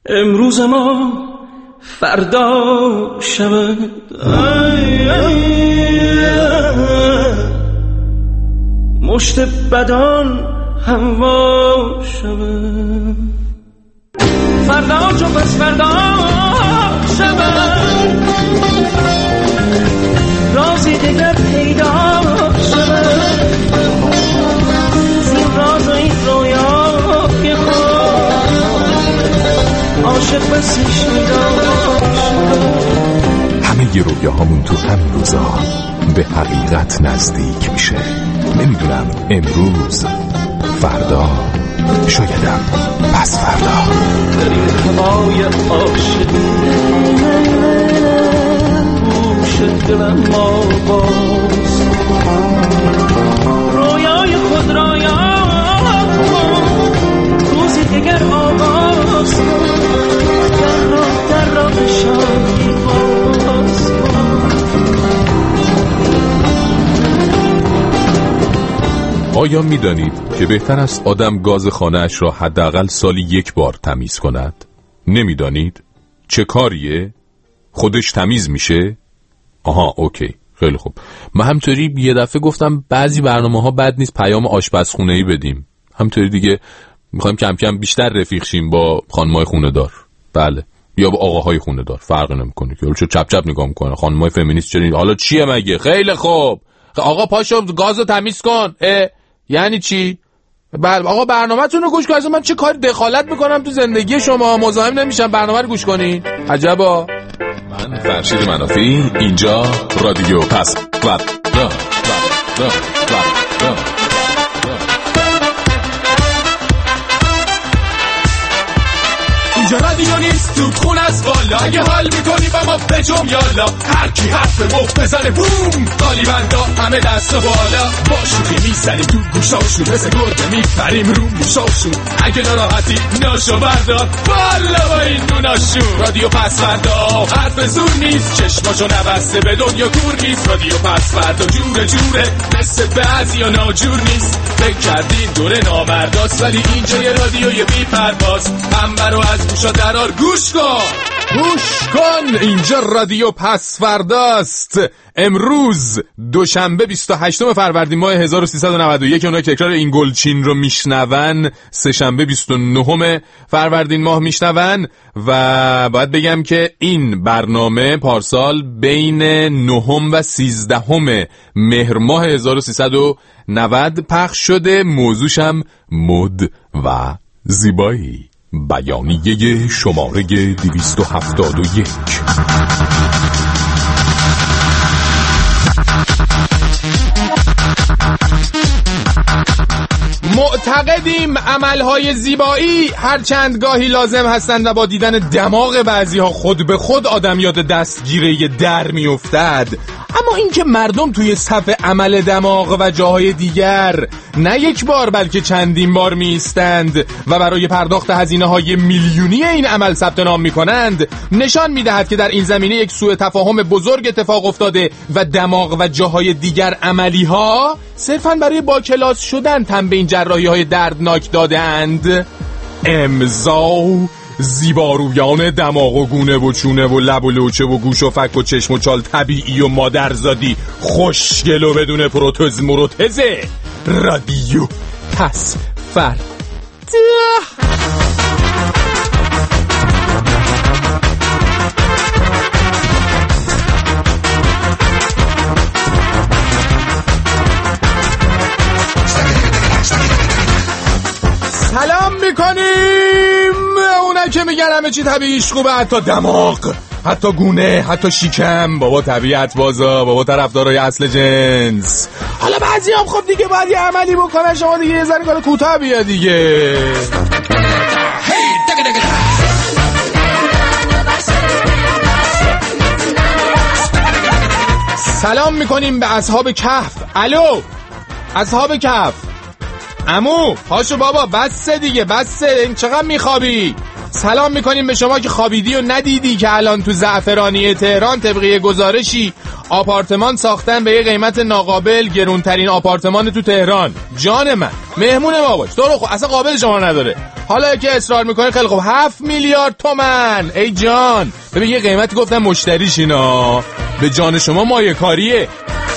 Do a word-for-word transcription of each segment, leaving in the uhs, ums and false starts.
امروز ما فردا شود، مشت بدان هوا شود، فردا چو پس فردا شود، رازی دیگر پیدا شود، زین راز و این رویای خود عاشق بسی شیدا شود. همه ی رویاهامون تو همین روزا به حقیقت نزدیک میشه. نمیدونم امروز، فردا، شایدم پس فردا. در این هوای عاشقی گوش دلم ما باز، رویای خود را یاد کن، روزی دیگر آغاز کن، در راه در راه شادی باز کن. آیا میدانید که بهتر است آدم گاز خانه‌اش را حداقل سالی یک بار تمیز کند؟ نمیدانید؟ چه کاریه؟ خودش تمیز میشه؟ آها اوکی، خیلی خوب. من همطوری یه دفعه گفتم بعضی برنامه‌ها بد نیست پیام آشپزخونه‌ای بدیم. همطوری دیگه میخوایم کم کم بیشتر رفیق شیم با خانم‌های خونه‌دار. بله، یا با آقاهای خونه‌دار، فرق نمی‌کنه که چه چپ چپ نگاه می‌کنه. خانم‌های فمینیست چرا حالا چیه مگه؟ خیلی خوب. آقا پاشو گازو تمیز کن. اه یعنی چی؟ بله آقا برنامه‌تون رو گوش کن. من چه کاری دخالت میکنم تو زندگی شما؟ مزاحم نمیشم برنامه رو گوش کنین؟ عجبا. من فرشید منافی، اینجا رادیو پس فردا. اینجا رادیو نیست تو خون از بالا، اگه حال میکنی با ما بجم یالا، هر کی حرف مفت بزنه بوم، قالی بندا همه دست و بالا، با شوخی میزنیم تو گوشاشون، مثل گرده میپریم رو موشاشون، اگه ناراحتی ناشو بردار بالا با این دوناشون. رادیو پس فردا حرف زور نیست، چشماشو نبسته به دنیا کور نیست، رادیو پس فردا جوره جوره مثل بعضی ها ناجور نیست، فکر کردین دوره نامرداست ولی اینجا یه رادیوی بی پرواز، منبع رو از گوشا درار گوش کن گوش کن اینجا رادیو پس فرداست. امروز دوشنبه بیست و هشتم فروردین ماه هزار و سیصد و نود و یک، اونایی که تکرار این گلچین رو میشنون سه شنبه بیست و نهم فروردین ماه میشنون. و باید بگم که این برنامه پارسال بین نهم و سیزدهم مهر ماه هزار و سیصد و نود پخش شده. موضوعشم مد و زیبایی. بیانیه شماره دویست و هفتاد و یک. معتقدیم عملهای زیبایی هرچند گاهی لازم هستند و با دیدن دماغ بعضی ها خود به خود آدم یاد دستگیره در می افتد، اما اینکه مردم توی صف عمل دماغ و جاهای دیگر نه یک بار بلکه چندین بار می ایستند و برای پرداخت هزینه های میلیونی این عمل ثبت نام می کنند نشان می دهد که در این زمینه یک سوء تفاهم بزرگ اتفاق افتاده و دماغ و جاهای دیگر عملی ها صرفاً برای با کلاس شدن تن به این جراحی های دردناک داده اند. امضا زیبارویان دماغ و گونه و چونه و لب و لوچه و گوش و فک و چشم و چال طبیعی و مادرزادی خوشگل و بدون پروتز مروتزه. رادیو پس فردا. سلام میکنیم اونه که میگن همه چی طبیعیش خوبه، حتی دماغ، حتی گونه، حتی شیکم. بابا طبیعت بازا، بابا طرفدارای اصل جنس. حالا بعضی هم خب دیگه باید یه عملی بکنه، شما دیگه یه ذره کار کوتاه بیا دیگه. سلام میکنیم به اصحاب کهف. الو اصحاب کهف، عمو پاشو بابا، بسه دیگه بسه، این چقدر میخوابی؟ سلام میکنیم به شما که خوابیدی و ندیدی که الان تو زعفرانی تهران طبقه گزارشی آپارتمان ساختن به یه قیمت ناقابل، گرونترین آپارتمان تو تهران. جان من مهمون ما باش، تو رو خب اصلا قابل شما نداره. حالا که اصرار میکنه خیلی خوب، هفت میلیارد تومن. ای جان ببین یه قیمتی گفتم مشتریش اینا، به جان شما مایه کاریه.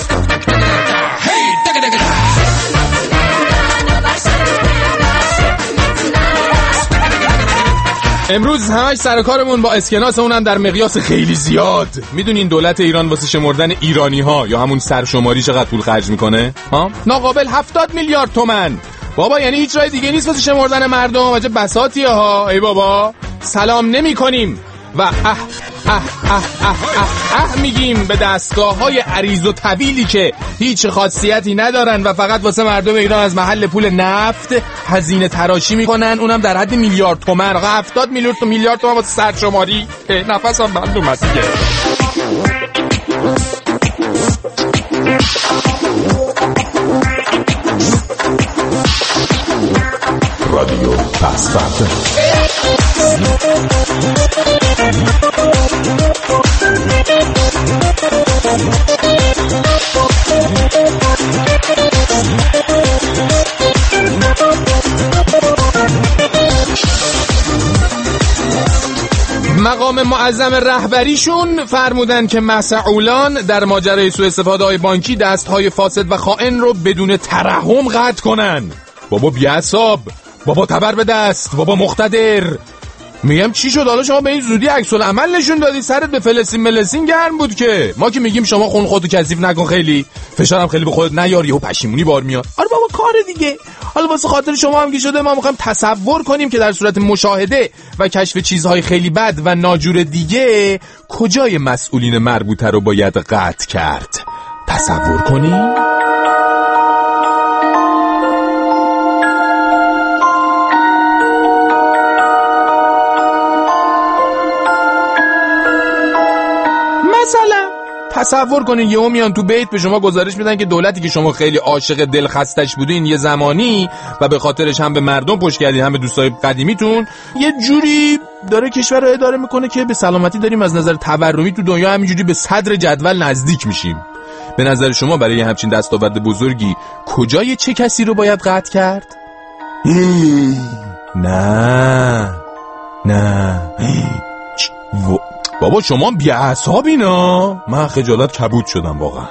امروز همش سر کارمون با اسکناس، اونم در مقیاس خیلی زیاد. میدونین دولت ایران واسه شمردن ایرانی ها یا همون سرشماری چقدر پول خرج میکنه؟ ها؟ ناقابل هفتاد میلیارد تومن. بابا یعنی هیچ راه دیگه نیست واسه شمردن مردم. عجب بساطیه ها. ای بابا سلام نمی کنیم و اه اه اه اه اه اه, اه میگیم به دستگاه های عریض و طویلی که هیچ خاصیتی ندارن و فقط واسه مردم ایران از محل پول نفت هزینه تراشی میکنن، اونم در حد میلیارد تومن. آقا هفتاد میلیارد تو میلیارد تومن واسه سرشماری، نفسم بند اومد دیگه. رادیو پسفرده. مقام معظم رهبریشون فرمودن که مسئولان در ماجرای سوء استفاده های بانکی دستهای فاسد و خائن رو بدون ترحم قطع کنن. بابا بی‌حساب، بابا تبر به دست، بابا مقتدر. میگم چی شد حالا شما به این زودی عکس العمل نشون دادی؟ سرت به فلسطین ملسین گرم بود که. ما که میگیم شما خون خودتو کثیف نکن، خیلی فشارم خیلی به خودت نیار، یهو پشیمونی بار میاد. آره بابا کار دیگه. حالا واسه خاطر شما هم که شده ما میخوایم تصور کنیم که در صورت مشاهده و کشف چیزهای خیلی بد و ناجور دیگه کجای مسئولین مربوطه رو باید قطع کرد. تصور کنیم. مثلا تصور کنین یهو میان تو بیت به شما گزارش میدن که دولتی که شما خیلی عاشق دل خستش بودین یه زمانی و به خاطرش هم به مردم پشت کردین هم به دوستای قدیمیتون، یه جوری داره کشور رو اداره میکنه که به سلامتی داریم از نظر تورمی تو دنیا همینجوری به صدر جدول نزدیک میشیم. به نظر شما برای یه همچین دستاورد بزرگی کجای چه کسی رو باید قطع کرد؟ نه نه و... بابا شما بی‌عصابینا. من خجالت کبود شدم واقعا.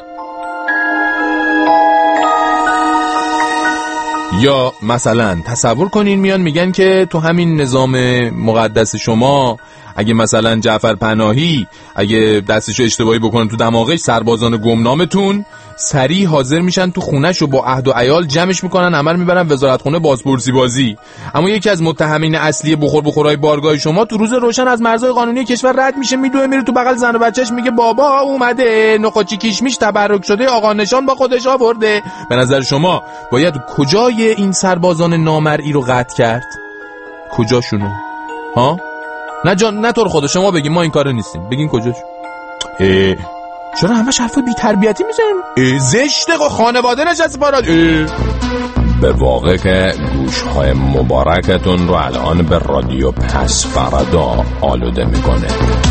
یا مثلا تصور کنین میان میگن که تو همین نظام مقدس شما اگه مثلا جعفر پناهی اگه دستشو اشتباهی بکنن تو دماغش، سربازان گمنامتون سریع حاضر میشن تو خونه‌شو با عهد و عیال جمعش میکنن، عمل میبرن وزارتخونه بازپرسی بازی. اما یکی از متهمین اصلی بخور بخورای بارگاه شما تو روز روشن از مرزهای قانونی کشور رد میشه، میدوه میره تو بغل زن و بچهش میگه بابا اومده نخاچی کیشمیش تبرک شده آقا نشان با خودش آورده. به نظر شما باید کجای این سربازان نامرئی رو قطع کرد؟ کجاشونو؟ ها؟ نه جان نه طور خدا شما بگین، ما این کارو نیستیم. بگین کجاش؟ اه چرا همش حرف بی تربیتی میزنیم؟ زشته و خانواده نشسته پاراد. به واقع که گوشهای مبارکتون رو الان به رادیو پسفردا آلوده میکنه.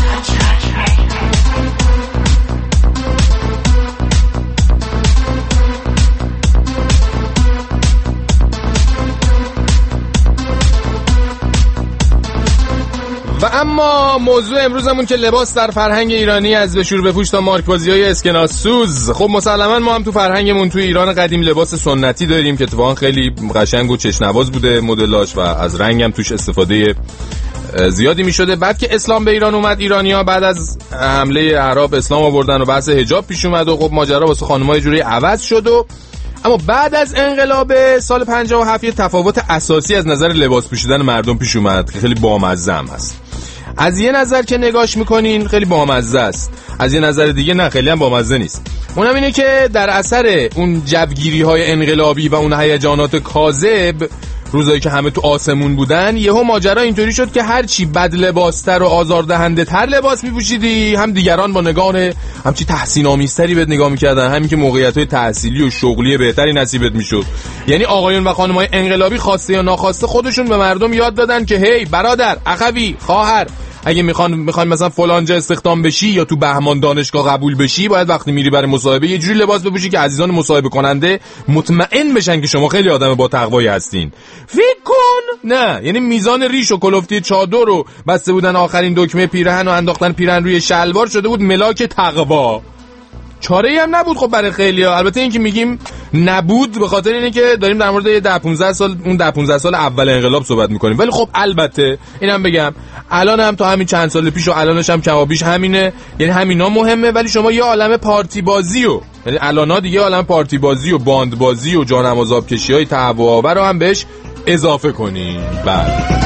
و اما موضوع امروزمون که لباس در فرهنگ ایرانی از به شور بپوش تا مارک‌بازی‌های اسکناس سوز. خب مسلماً ما هم تو فرهنگمون تو ایران قدیم لباس سنتی داریم که اتفاقا خیلی قشنگ و چشم‌نواز بوده مدلاش و از رنگ هم توش استفاده زیادی می‌شده. بعد که اسلام به ایران اومد، ایرانی‌ها بعد از حمله اعراب اسلام آوردن و بحث حجاب پیش اومد و خب ماجرا واسه خانم‌ها یه جوری عوض شد و اما بعد از انقلاب سال پنجاه و هفت یه تفاوت اساسی از نظر لباس پوشیدن مردم پیش اومد که خیلی بامزه هم هست. از یه نظر که نگاش میکنین خیلی بامزه است، از یه نظر دیگه نه خیلی هم بامزه نیست. اونم اینه که در اثر اون جوگیری های انقلابی و اون هیجانات کاذب روزایی که همه تو آسمون بودن، یهو ماجرا اینطوری شد که هر چی بد لباستر و آزاردهنده تر لباس میپوشیدی هم دیگران با نگاه همچی تحسین آمیزتری بهت نگاه میکردن، همین که موقعیت‌های تحصیلی و شغلی بهتری نصیبت میشد. یعنی آقایون و خانم‌های انقلابی خواسته یا ناخواسته خودشون به مردم یاد دادن که هی برادر، اخوی، خواهر، اگه میخوان میخوان مثلا فلان جا استخدام بشی یا تو بهمان دانشگاه قبول بشی، باید وقتی میری برای مصاحبه یه جوری لباس بپوشی که عزیزان مصاحبه کننده مطمئن بشن که شما خیلی آدم با تقوایی هستین. فکر کن نه، یعنی میزان ریش و کلفتی چادر رو بسته بودن آخرین دکمه پیرهن و انداختن پیرهن روی شلوار شده بود ملاک تقوا. چاره‌ای هم نبود خب برای خیلی‌ها. البته این که میگیم نبود به خاطر اینه که داریم در مورد ده پانزده سال اون ده پانزده سال اول انقلاب صحبت می‌کنیم، ولی خب البته اینم بگم الان هم تا همین چند سال پیش و الانش هم کمابیش همینه، یعنی همینا مهمه. ولی شما یه عالمه پارتی بازی و یعنی الانا دیگه عالمه پارتی بازی و باند بازی و جانماز آبکشی‌های تهوع رو هم بهش اضافه کنین. بعد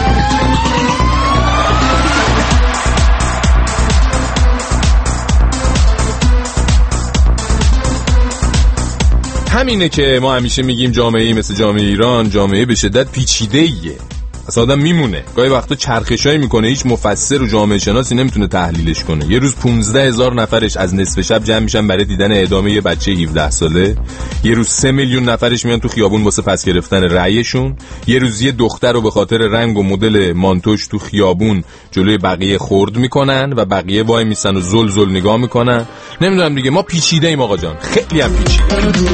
همینه که ما همیشه میگیم جامعه‌ای مثل جامعه ایران جامعه به شدت پیچیده‌ایه. اصلا آدم میمونه گاهی وقتا چرخشایی میکنه هیچ مفسر و جامعه شناسی نمیتونه تحلیلش کنه. یه روز پانزده هزار نفرش از نصف شب جمع میشن برای دیدن اعدام یه بچه هفده ساله، یه روز سه میلیون نفرش میان تو خیابون واسه پس گرفتن رأیشون، یه روز یه دختر رو به خاطر رنگ و مدل مانتوش تو خیابون جلوی بقیه خرد میکنن و بقیه وای میسن و زل زل نگاه میکنن. نمیدونم دیگه، ما پیچیده ایم آقا جان، خیلی هم پیچیده.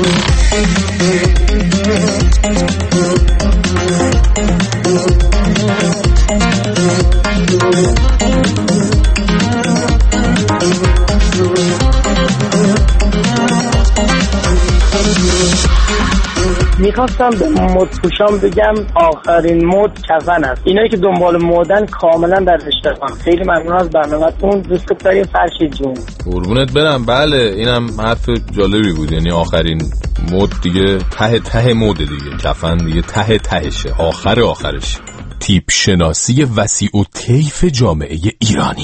میخواستم به مد پوشان بگم آخرین مد کفن است. اینایی که دنبال مدن کاملا در اشتباهن. خیلی ممنون از برنامه‌تون. دوست داریم فرشید جون. قربونت برم. بله اینم حرف جالبی بود، یعنی آخرین مد دیگه ته ته مد دیگه، کفن دیگه ته تهشه، آخر آخرش. تیپ شناسی وسیع و طیف جامعه ایرانی.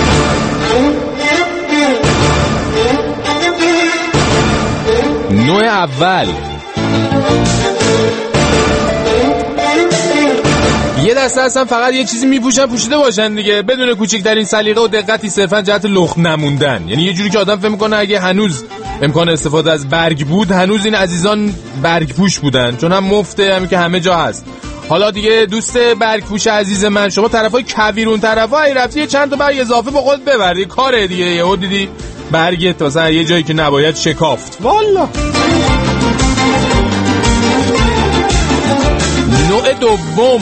نوع اول، یه دسته هستن فقط یه چیزی میپوشن پوشیده باشن دیگه، بدون کوچکترین سلیقه و دقتی، صرفا جهت لخت نموندن. یعنی یه جوری که آدم فکر میکنه اگه هنوز امکان استفاده از برگ بود هنوز این عزیزان برگ پوش بودن، چون هم مفته، همین که همه جا هست. حالا دیگه دوست برگ پوش عزیز من، شما طرفای کویرون طرفای رفتی چند تا برگ اضافه به خود ببر، کاره دیگه. یهو دیدی برگت مثلا یه جایی که نباید شکافت. والا نوع دوم،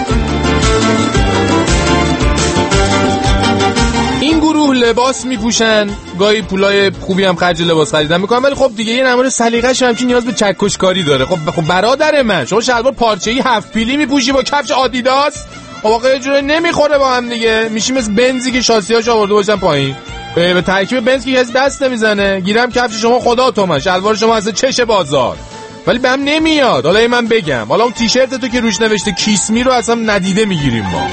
این گروه لباس میپوشن، گاهی پولای خوبی هم خرج لباس خریدن میکنن، ولی خب دیگه یه نمونه سلیقه‌ش همچین نیاز به چکش کاری داره. خب خب برادر من، شما شلوار پارچه‌ای هفت پیلی میپوشی با کفش آدیداس، واقعا جوری نمیخوره با هم دیگه، میشی مثل بنزی که شاسی‌هاش آورده باشن پایین. به ترکیب بنز که کسی دست نمیزنه، گیرم کفش شما خدا تومن، شلوار شما اصلا چش بازار، ولی به هم نمیاد. حالا من بگم، حالا اون تیشرت تو که روش نوشته کیسمی رو اصلا ندیده میگیریم ما.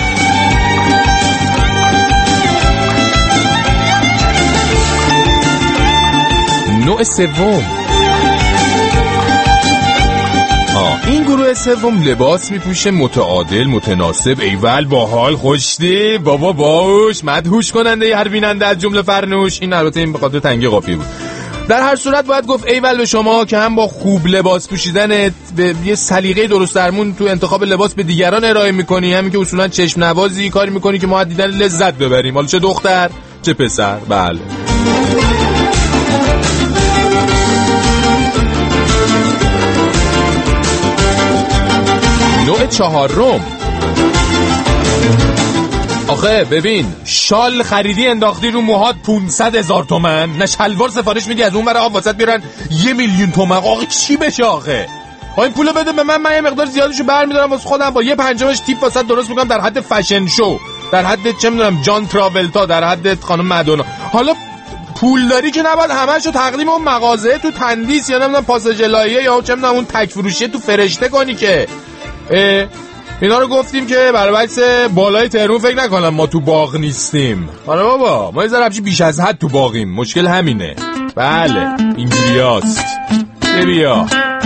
نوع سوم، آه این گروه سوم لباس میپوشه متعادل، متناسب، ایول، باحال، خوشتی، بابا باش، مدهوش کننده هر بیننده از جمله فرنوش. این البته این به خاطر تنگی قافیه بود. در هر صورت باید گفت ایول به شما که هم با خوب لباس پوشیدن به یه سلیقه درست درمون تو انتخاب لباس به دیگران ارائه میکنی، همین که اصولا چشم نوازی کاری میکنی که ما دیدن لذت ببریم، حالا چه دختر چه پسر. بله نوع چهارم، آخه ببین، شال خریدی انداختی رو موهات پونصد هزار تومن، نه شلوار سفارش میدی از اون ور آب واسط بیارن یه میلیون تومن. آخه چی بشه آخه؟ آخه این پولو بده به من، من یه مقدار زیادشو برمیدارم واسه خودم، با یه پنجمش تیپ واسط درست میکنم در حد فشن شو، در حد چه میدونم جان تراولتا، در حد خانم مدونا. حالا پول داری که نباید همه‌شو تقدیم اون مغازه تو تندیس یا نمیدونم پاساژ لایه یا چه میدونم اون تک فروشی تو فرشته کنی که. اینا رو گفتیم که برای بحث بالای تهرون فکر نکنم ما تو باغ نیستیم. آره بابا، ما یه ذره بیش از حد تو باغیم، مشکل همینه. بله اینجوریاست. بیا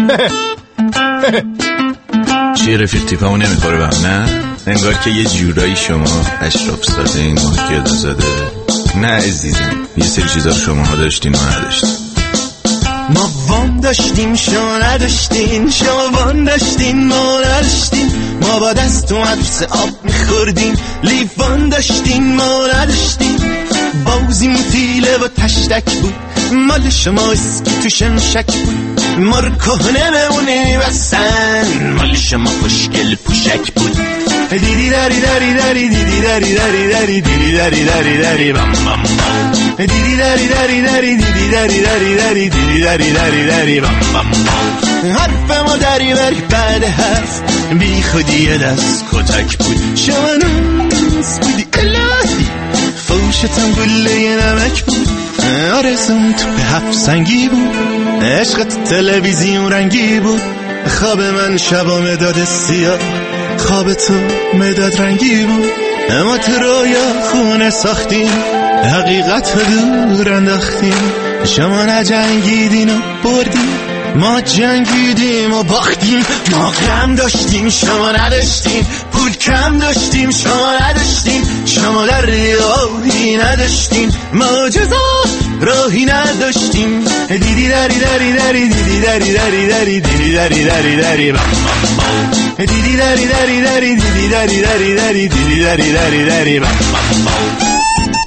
چیه رفیق تیپمو نمیخوره به هم؟ نه انگار که یه جورایی شما اشراف ساده این ماکیادا زاده. نه عزیزم، یه سری چیزا شما ها داشتین و نداشتین. ما وام داشتیم شما نداشتین، شما وام داشتین ما نداشتین، ما با دست تو مدرسه آب میخوردیم، لیوان داشتین ما نداشتین، بازیم تیله و تشتک بود، مال شما اسکی تو شمشک بود، ما رو کهنه بمونیم بسن، مال شما خوشگل پوشک بود. دیدی داری داری داری دیدی داری داری داری دیدی داری داری داری بام بام بام، دیدی داری داری داری دیدی داری داری داری دیدی داری داری داری بام بام بام. حرف ما داری بری بعد حرف بی خودی دست کتک بود، شما نوز بودی الهی فوشتم گله نمک بود، آرزوم تو به هفت سنگی بود، عشقت تلویزیون رنگی بود، خواب من شبا مداد سیاه، خواب تو مداد رنگی بود، اما تو رویا خونه ساختیم، حقیقت رو دور انداختیم، شما نجنگیدین و بردیم، ما جنگیدیم و باختیم، ما غم داشتیم شما نداشتیم، پول کم داشتیم شما نداشتیم، شما در راهی نداشتیم، ما جزا راهی نداشتیم. دیدی داری داری داری دیدی داری داری داری دیدی داری داری داری بام بام بام، دیدی داری داری داری دیدی داری داری داری دیدی داری داری داری بام بام بام.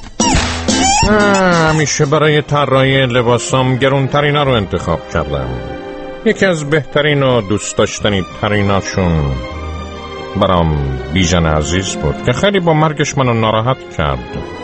همیشه برای طراحی لباسام گرونترینا رو انتخاب کردم. یکی از بهترین و دوست داشتنی تریناشون برام بیژن عزیز بود که خیلی با مرگش منو ناراحت کرد.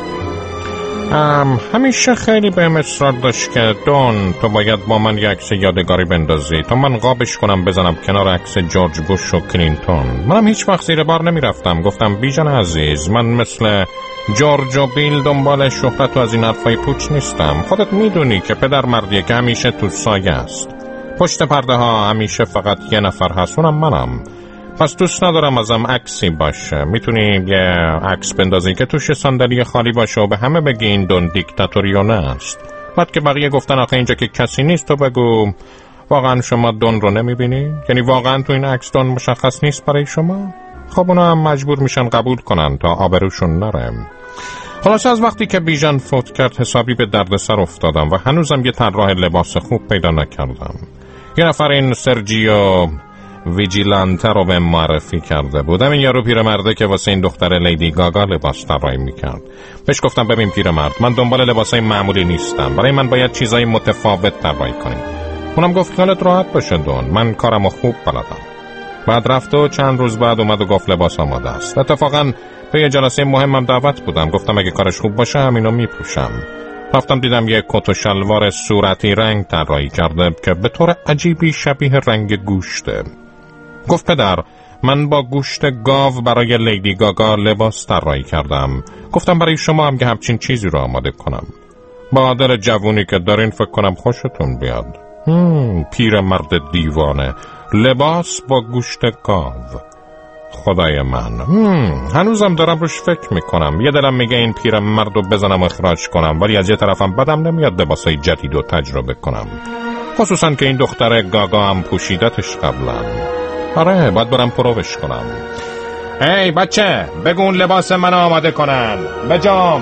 همیشه خیلی بهم اصرار داشت که دون تو باید با من یک عکس یادگاری بندازی تا من قابش کنم بزنم کنار عکس جورج بوش و کلینتون. منم هیچ وقت زیر بار نمی رفتم. گفتم بیژن عزیز، من مثل جورج و بیل دنبال شهرت و از این حرفای پوچ نیستم. خودت میدونی که پدر مردیه که همیشه تو سایه است. پشت پرده ها همیشه فقط یه نفر هست، اونم منم. پس دوست ندارم ازم عکسی باشه. میتونی یه عکس بندازی که توش صندلی خالی باشه و به همه بگی این دون دیکتاتوریونه است. بعد که بقیه گفتن آخه اینجا که کسی نیست، تو بگو واقعا شما دون رو نمیبینی؟ یعنی واقعا تو این عکس دون مشخص نیست برای شما؟ خب اونا هم مجبور میشن قبول کنن تا آبروشون نره. خلاص از وقتی که بیژن فوت کرد حسابی به دردسر افتادم و هنوزم یه طراح لباس خوب پیدا نکردم. یه نفر این سرجیو ویجیلانته رو به معرفی کرده بودم. این یارو پیرمرده که واسه این دختر لیدی گاگا لباس طراحی میکرد. بهش گفتم ببین پیرمرد، من دنبال لباسای معمولی نیستم، برای من باید چیزای متفاوت طراحی کنی. اونم گفت خیالت راحت باشه دون، من کارمو خوب بلدم. بعد رفت و چند روز بعد اومد و گفت لباس آماده است. اتفاقا به یه جلسه مهمم دعوت بودم. گفتم اگه کارش خوب باشه همینو میپوشم. رفتم دیدم یه کت و شلوار صورتی رنگ طراحی کرده که به طور عجیبی شبیه رنگ گوشته. گفت پدر، من با گوشت گاو برای لیدی گاگا لباس طراحی کردم. گفتم برای شما هم که همچین چیزی رو آماده کنم. با دل جوونی که دارین فکر کنم خوشتون بیاد. هم پیر مرد دیوانه، لباس با گوشت گاو. خدای من، هم هنوزم دارم روش فکر میکنم. یه دلم میگه این پیر مرد رو بزنم و اخراج کنم، ولی از یه طرفم بدم نمیاد لباسای جدید رو تجربه کنم، خصوصا که این دختر گاگا هم پوشیدتش قبلا. آره باید برم پروش کنم. ای بچه، بگو اون لباس من آماده کنن. بجام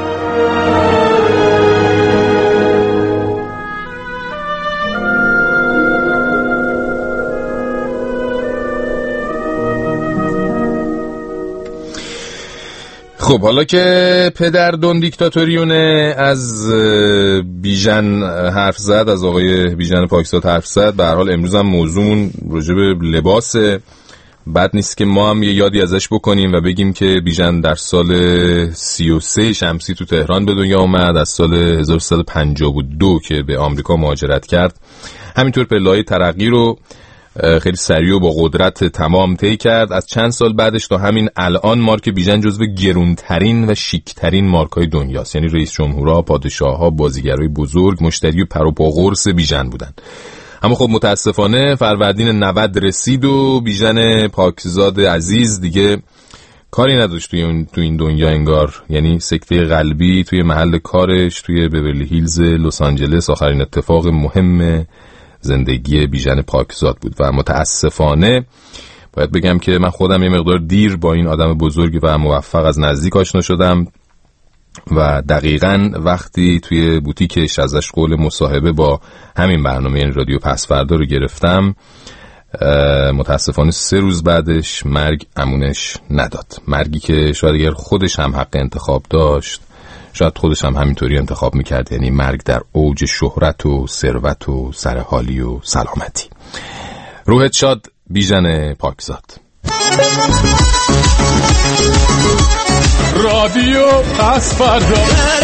خب حالا که پدر دون دیکتاتوریونه از بیژن حرف زد، از آقای بیژن پاکزاد حرف زد، به هر حال امروز هم موضوعمون راجع به لباسه. بد نیست که ما هم یه یادی ازش بکنیم و بگیم که بیژن در سال سی و سه شمسی تو تهران به دنیا آمد، از سال هزار و سیصد و پنجاه و دو که به آمریکا مهاجرت کرد. همینطور پله‌های ترقی رو خیلی سریع و با قدرت تمام طی کرد. از چند سال بعدش تا همین الان مارک بیژن جزو گرونترین و شیکترین مارکای دنیاست. یعنی رئیس جمهورها، پادشاه‌ها، بازیگرای بزرگ مشتری و پر و پا قرص بیژن بودن. اما خب متاسفانه فروردین نود رسید و بیژن پاکزاد عزیز دیگه کاری نداشت توی اون تو این دنیا انگار. یعنی سکته قلبی توی محل کارش توی بیورلی هیلز لس آنجلس آخرین اتفاق مهم زندگی بیژن پاکزاد بود و متاسفانه باید بگم که من خودم یه مقدار دیر با این آدم بزرگ و موفق از نزدیک آشنا شدم و دقیقاً وقتی توی بوتیکش ازش قول مصاحبه با همین برنامه این رادیو پس فردا رو گرفتم، متاسفانه سه روز بعدش مرگ امونش نداد. مرگی که شاید اگر خودش هم حق انتخاب داشت شاید خودش هم همینطوری انتخاب میکرد، یعنی مرگ در اوج شهرت و ثروت و سرحالی و سلامتی. روحت شاد بیژن پاکزاد. رادیو پس فردا.